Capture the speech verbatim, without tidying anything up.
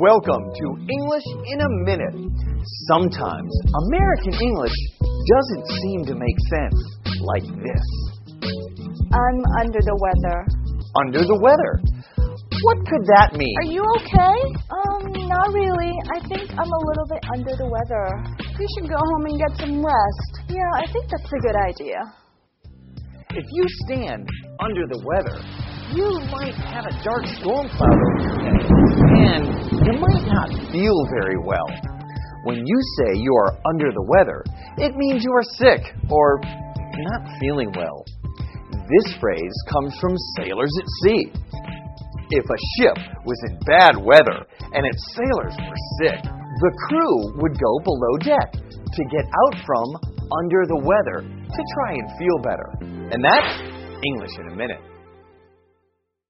Welcome to English in a Minute. Sometimes American English doesn't seem to make sense, like this. I'm under the weather. Under the weather? What could that mean? Are you okay? Um, not really. I think I'm a little bit under the weather. You should go home and get some rest. Yeah, I think that's a good idea. If you stand under the weather, you might have a dark storm cloud over your head, and you might not feel very well. When you say you are under the weather, it means you are sick or not feeling well. This phrase comes from sailors at sea. If a ship was in bad weather and its sailors were sick, the crew would go below deck to get out from under the weather to try and feel better. And that's English in a Minute.